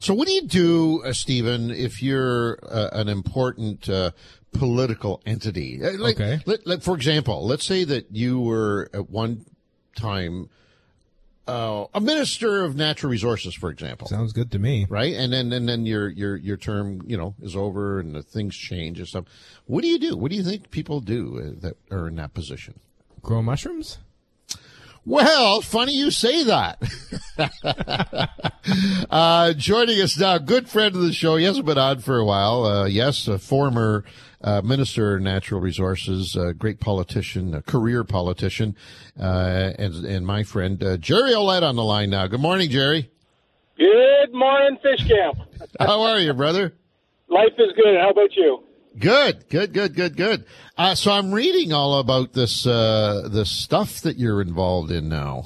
So what do you do, Stephen, if you're an important political entity? Okay. For example, let's say that you were at one time a minister of natural resources, for example. Sounds good to me. Right? And then your term, is over and things change and stuff. What do you do? What do you think people do that are in that position? Grow mushrooms? Well, funny you say that. Joining us now, good friend of the show. He hasn't been on for a while. A former Minister of Natural Resources, great politician, a career politician, and my friend Jerry Ouellette on the line now. Good morning, Jerry. Good morning, Fish Camp. How are you, brother? Life is good. How about you? Good. So I'm reading all about this stuff that you're involved in now.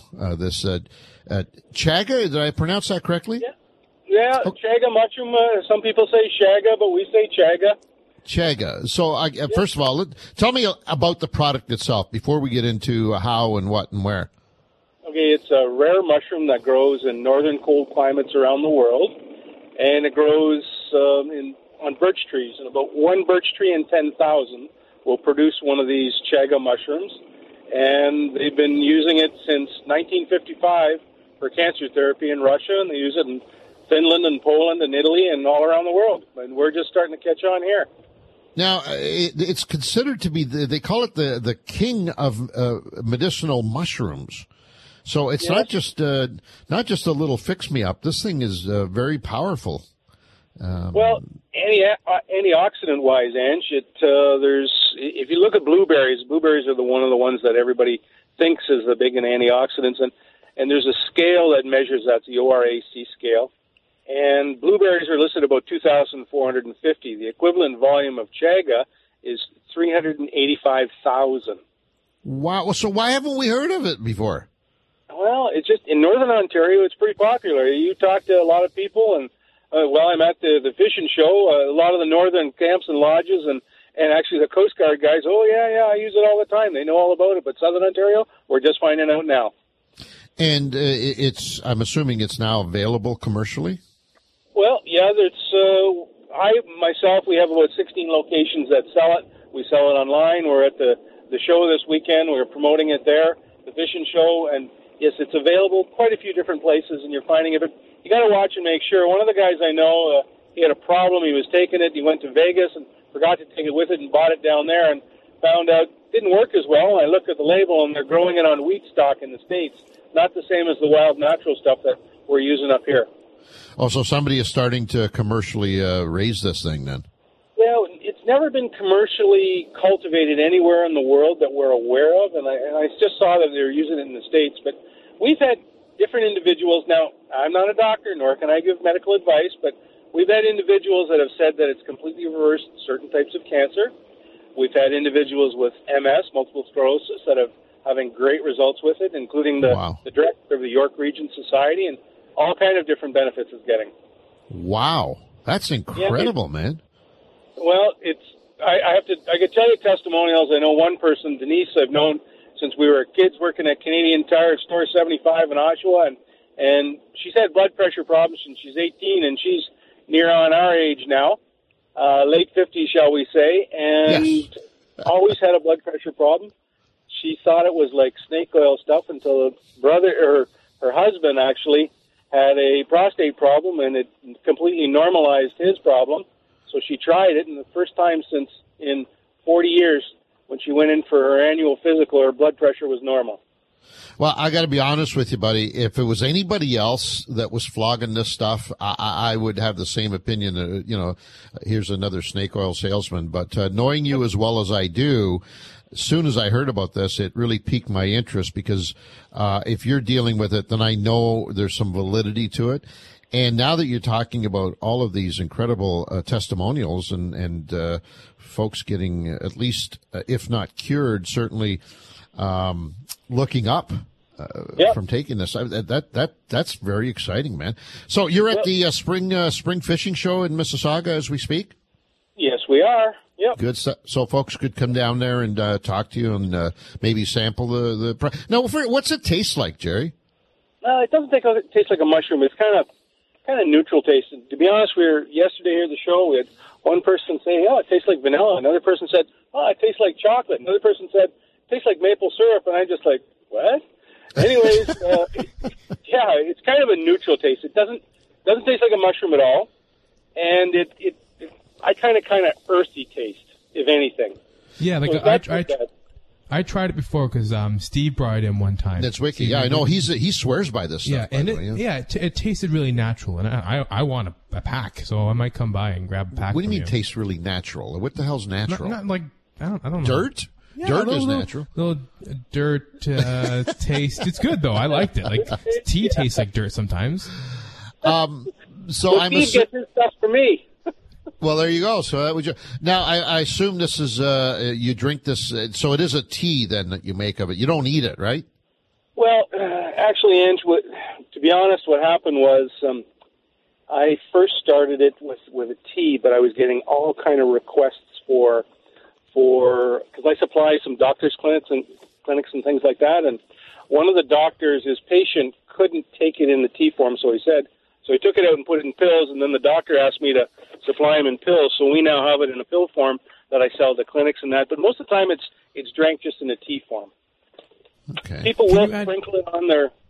Chaga, did I pronounce that correctly? Yeah, Chaga mushroom. Some people say Shaga, but we say Chaga. Chaga. So, first of all, tell me about the product itself before we get into how and what and where. Okay, it's a rare mushroom that grows in northern cold climates around the world, and it grows on birch trees. And about one birch tree in 10,000 will produce one of these Chaga mushrooms. And they've been using it since 1955 for cancer therapy in Russia, and they use it in Finland and Poland and Italy and all around the world. And we're just starting to catch on here. Now, it's considered to be, they call it the king of medicinal mushrooms. So it's not just a little fix-me-up. This thing is very powerful. Well, antioxidant-wise, Ange, if you look at blueberries are one of the ones that everybody thinks is the big in antioxidants, and there's a scale that measures that, the ORAC scale, and blueberries are listed about 2,450. The equivalent volume of Chaga is 385,000. Wow! So why haven't we heard of it before? Well, it's just in northern Ontario, it's pretty popular. You talk to a lot of people, and I'm at the fishing show. A lot of the northern camps and lodges, and actually the Coast Guard guys. Oh yeah, I use it all the time. They know all about it. But southern Ontario, we're just finding out now. And I'm assuming it's now available commercially. Well, yeah, we have about 16 locations that sell it. We sell it online. We're at the show this weekend. We're promoting it there, the fishing show, and yes, it's available quite a few different places, and you're finding it. But you got to watch and make sure. One of the guys I know, he had a problem. He was taking it. He went to Vegas and forgot to take it with it and bought it down there and found out it didn't work as well. I looked at the label, and they're growing it on wheat stock in the States, not the same as the wild natural stuff that we're using up here. Oh, so somebody is starting to commercially raise this thing then? Well, it's never been commercially cultivated anywhere in the world that we're aware of, and I just saw that they were using it in the States. But we've had different individuals. Now, I'm not a doctor, nor can I give medical advice, but we've had individuals that have said that it's completely reversed certain types of cancer. We've had individuals with MS, multiple sclerosis, that are having great results with it, including the director of the York Region Society, and all kind of different benefits it's getting. Wow. That's incredible, man. Well, I could tell you testimonials. I know one person, Denise, I've known since we were kids working at Canadian Tire Store 75 in Oshawa, and she's had blood pressure problems since she's 18, and she's near on our age now, late 50s, shall we say, and always had a blood pressure problem. She thought it was like snake oil stuff until her husband actually had a prostate problem, and it completely normalized his problem. So she tried it, and the first time since in 40 years, when she went in for her annual physical, her blood pressure was normal. Well, I got to be honest with you, buddy. If it was anybody else that was flogging this stuff, I would have the same opinion. Here's another snake oil salesman. But knowing you as well as I do, as soon as I heard about this, it really piqued my interest because if you're dealing with it, then I know there's some validity to it. And now that you're talking about all of these incredible testimonials and folks getting at least, if not cured, certainly looking up from taking this, that's very exciting, man. So you're at the spring fishing show in Mississauga as we speak? Yes, we are. Yep. Good stuff. So folks could come down there and talk to you and maybe sample the. Now, what's it taste like, Jerry? It doesn't taste like a mushroom. It's kind of kind of neutral taste. And to be honest, yesterday here at the show, we had one person say, "Oh, it tastes like vanilla." Another person said, "Oh, it tastes like chocolate." Another person said, "It tastes like maple syrup." And I just like, what? Anyways, yeah, it's kind of a neutral taste. It doesn't taste like a mushroom at all, and I kind of earthy taste, if anything. Yeah, like So I tried it before because Steve brought it in one time. That's wicked. Yeah, I know he swears by this stuff. Yeah, and it tasted really natural, and I want a pack, so I might come by and grab a pack. What do you from mean tastes really natural? What the hell's natural? Not like I don't know. Dirt? Yeah, Dirt is natural. Little dirt taste. It's good though. I liked it. Like tea tastes like dirt sometimes. So Steve gets his stuff for me. Well, there you go. So that was now. I assume this is you drink this. So it is a tea then that you make of it. You don't eat it, right? Well, actually, Ange, to be honest, what happened was I first started it with a tea, but I was getting all kind of requests for because I supply some doctors' clinics and things like that, and one of the doctors, his patient couldn't take it in the tea form, so he took it out and put it in pills, and then the doctor asked me to supply him in pills, so we now have it in a pill form that I sell to clinics and that, but most of the time it's drank just in a tea form. Okay. People will sprinkle it on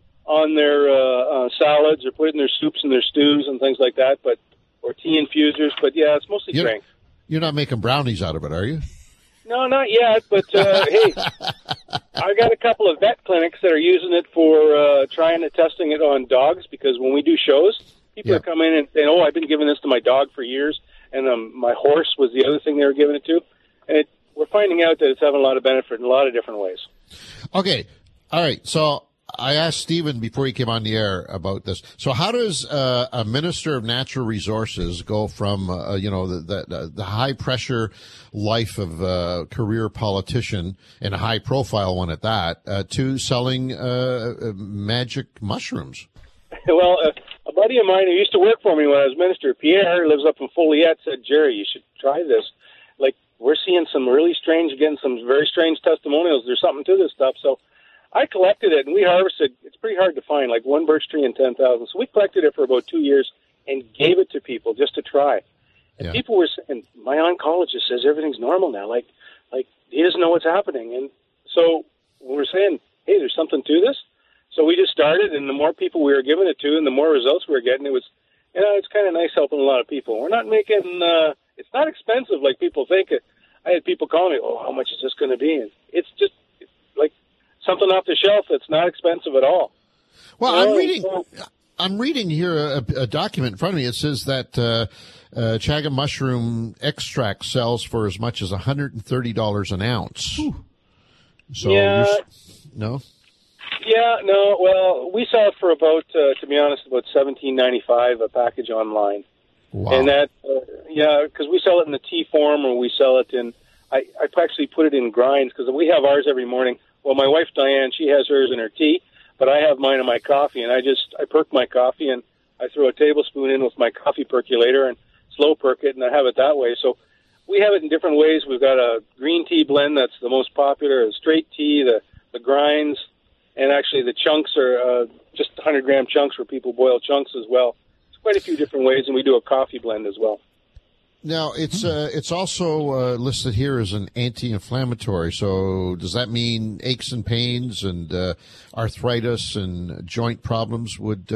their salads or put it in their soups and their stews and things like that, or tea infusers, but yeah, it's mostly drank. You're not making brownies out of it, are you? No, not yet, but hey, I got a couple of vet clinics that are using it for testing it on dogs, because when we do shows, people are coming in and saying, "Oh, I've been giving this to my dog for years," and my horse was the other thing they were giving it to, and we're finding out that it's having a lot of benefit in a lot of different ways. Okay. All right. So I asked Stephen before he came on the air about this. So how does a minister of natural resources go from the high pressure life of a career politician, and a high profile one at that, to selling magic mushrooms? Well, a buddy of mine who used to work for me when I was minister, Pierre, who lives up in Folliette, said, "Jerry, you should try this. Like, we're seeing some very strange testimonials. There's something to this stuff." So I collected it, and we harvested. It's pretty hard to find, like one birch tree in 10,000. So we collected it for about 2 years and gave it to people just to try. And people were saying, "My oncologist says everything's normal now. Like he doesn't know what's happening." And so we were saying, "Hey, there's something to this." So we just started, and the more people we were giving it to, and the more results we were getting, it's kind of nice helping a lot of people. We're not making, it's not expensive like people think. I had people call me, "Oh, how much is this going to be?" And it's just like something off the shelf that's not expensive at all. Well, I'm reading here a document in front of me. It says that chaga mushroom extract sells for as much as $130 an ounce. Ooh. So no. Yeah, no. Well, we sell it for about, to be honest, about $17.95 a package online. Wow. And that, because we sell it in the tea form, or we sell it in. I actually put it in grinds, because we have ours every morning. Well, my wife Diane, she has hers in her tea, but I have mine in my coffee, and I perk my coffee, and I throw a tablespoon in with my coffee percolator and slow perk it, and I have it that way. So we have it in different ways. We've got a green tea blend that's the most popular, a straight tea, the grinds. And actually, the chunks are just 100-gram chunks where people boil chunks as well. It's quite a few different ways, and we do a coffee blend as well. Now, it's also listed here as an anti-inflammatory. So does that mean aches and pains and arthritis and joint problems would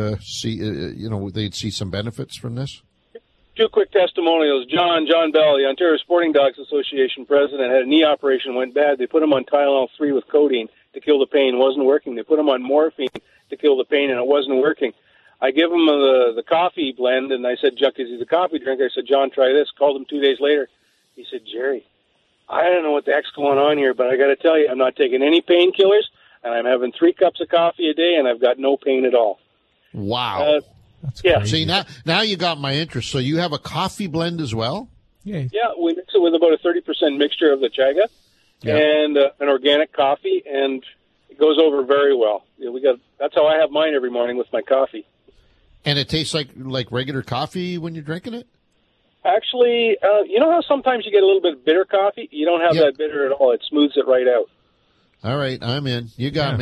they'd see some benefits from this? 2 quick testimonials. John Bell, the Ontario Sporting Dogs Association president, had a knee operation, went bad. They put him on Tylenol 3 with codeine to kill the pain. It wasn't working. They put him on morphine to kill the pain, and it wasn't working. I give him the coffee blend, and I said, "Chuck, is he a coffee drinker?" I said, "John, try this." Called him 2 days later. He said, "Jerry, I don't know what the heck's going on here, but I got to tell you, I'm not taking any painkillers, and I'm having 3 cups of coffee a day, and I've got no pain at all." Wow. That's crazy. See, now you got my interest. So you have a coffee blend as well? Yeah, we mix it with about a 30% mixture of the chaga and an organic coffee, and it goes over very well. That's how I have mine every morning with my coffee. And it tastes like regular coffee when you're drinking it? Actually, you know how sometimes you get a little bit of bitter coffee? You don't have that bitter at all. It smooths it right out. All right, I'm in. You got me.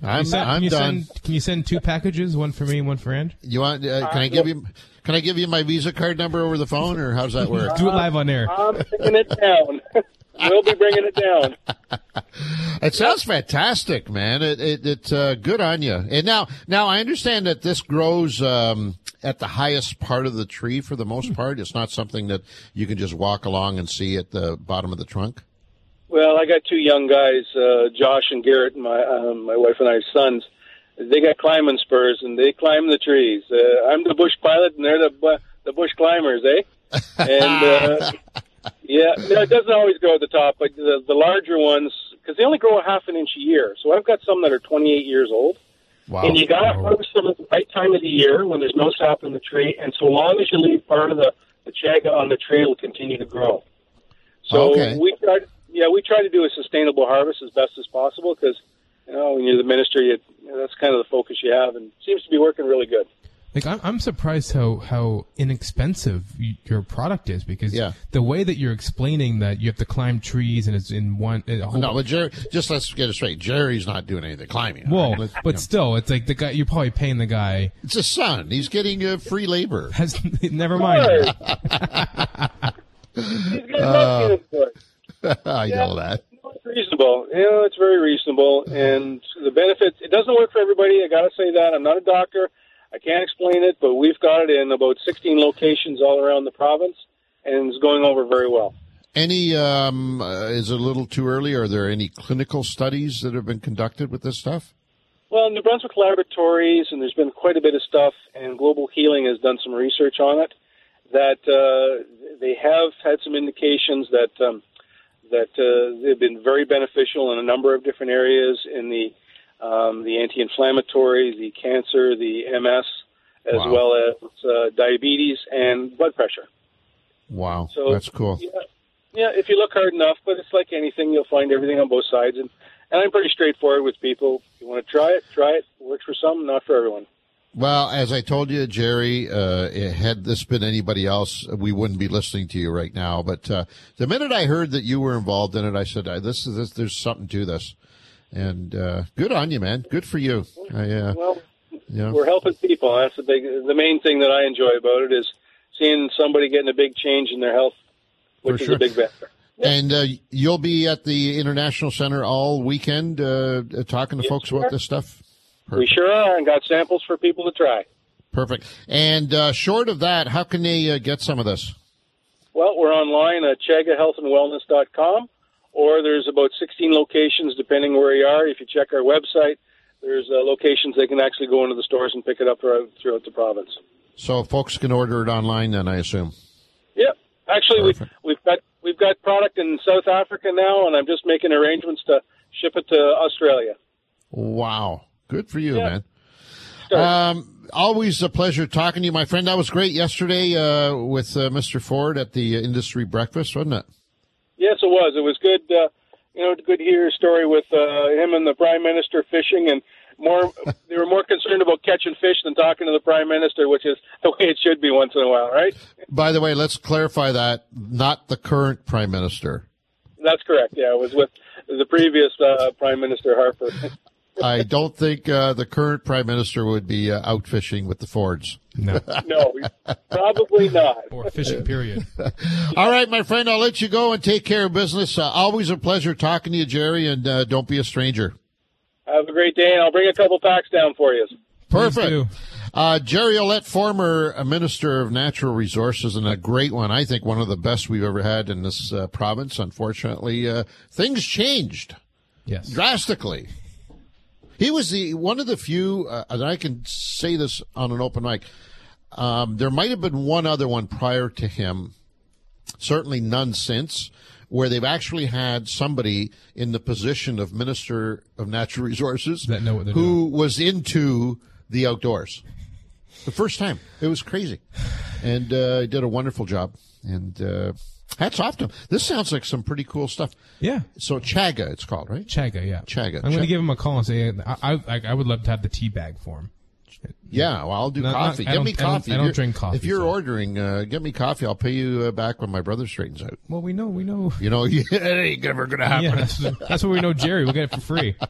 I'm done. Can you send 2 packages, one for me and one for Ange? You want? Can I give you my Visa card number over the phone, or how does that work? Do it live on air. I'm bringing it down. We'll be bringing it down. It sounds fantastic, man. It's good on you. And now I understand that this grows at the highest part of the tree for the most part. It's not something that you can just walk along and see at the bottom of the trunk. Well, I got 2 young guys, Josh and Garrett, my wife and I's sons. They got climbing spurs, and they climb the trees. I'm the bush pilot, and they're the bush climbers, eh? And yeah, no, it doesn't always grow at the top, but the larger ones, because they only grow a half an inch a year. So I've got some that are 28 years old. Wow. And you got to harvest them at the right time of the year when there's no sap in the tree, and so long as you leave part of the chaga on the tree, it'll continue to grow. So Okay. we try to do a sustainable harvest as best as possible because, when you're the minister, that's kind of the focus you have, and it seems to be working really good. Like I'm surprised how inexpensive your product is, because Yeah. the way that you're explaining that you have to climb trees and it's in one. No, but Jerry, just let's get it straight. Jerry's not doing any of the climbing. Well, right? but still, it's like the guy. You're probably paying the guy. It's his son. He's getting free labor. Has never mind. He's got nothing for it. I know that. It's reasonable. It's very reasonable, and the benefits. It doesn't work for everybody. I got to say that. I'm not a doctor. I can't explain it, but we've got it in about 16 locations all around the province, and it's going over very well. Any, is it a little too early? Are there any clinical studies that have been conducted with this stuff? Well, New Brunswick Laboratories, and there's been quite a bit of stuff, and Global Healing has done some research on it, that they have had some indications that they've been very beneficial in a number of different areas in the anti-inflammatory, the cancer, the MS, as Wow. well as diabetes and blood pressure. Wow, So that's cool. Yeah, if you look hard enough, but it's like anything, you'll find everything on both sides. And I'm pretty straightforward with people. If you want to try it, try it. It works for some, not for everyone. Well, as I told you, Jerry, had this been anybody else, we wouldn't be listening to you right now. But the minute I heard that you were involved in it, I said, there's something to this. And good on you, man. Good for you. Well, we're helping people. That's the main thing that I enjoy about it is seeing somebody getting a big change in their health, which is a big benefit. And you'll be at the International Center all weekend talking to folks about this stuff? Perfect. We sure are, and got samples for people to try. Perfect. And short of that, how can they get some of this? Well, we're online at chagahealthandwellness.com, or there's about 16 locations, depending where you are. If you check our website, there's locations they can actually go into the stores and pick it up throughout the province. So folks can order it online then, I assume? Yep. Actually, we've got product in South Africa now, and I'm just making arrangements to ship it to Australia. Wow. Good for you, Yeah. man. Always a pleasure talking to you, my friend. That was great yesterday with Mr. Ford at the industry breakfast, wasn't it? Yes, it was. It was good. Good to hear your story with him and the Prime Minister fishing, and they were more concerned about catching fish than talking to the Prime Minister, which is the way it should be once in a while, right? By the way, let's clarify that. Not the current Prime Minister. That's correct. Yeah, it was with the previous Prime Minister Harper. I don't think the current Prime Minister would be out fishing with the Fords. No. No, probably not. Or fishing, period. All right, my friend, I'll let you go and take care of business. Always a pleasure talking to you, Jerry, and don't be a stranger. Have a great day, and I'll bring a couple packs down for you. Perfect. do. Jerry Ouellette, former Minister of Natural Resources, and a great one. I think one of the best we've ever had in this province. Unfortunately, things changed Yes. drastically. He was one of the few, and I can say this on an open mic, there might have been one other one prior to him, certainly none since, where they've actually had somebody in the position of Minister of Natural Resources That know what they're who was into the outdoors. The first time. It was crazy. And he did a wonderful job. And hats off to him. This sounds like some pretty cool stuff. Yeah. So Chaga, it's called, right? Chaga, yeah. Chaga. I'm going to give him a call and say I would love to have the tea bag for him. Yeah, well, I'll do coffee. I Get me coffee. I don't drink coffee. If you're so. ordering, get me coffee. I'll pay you back when my brother straightens out. Well, we know. You know, it ain't never going to happen. Yeah, that's what we know, Jerry. We'll get it for free.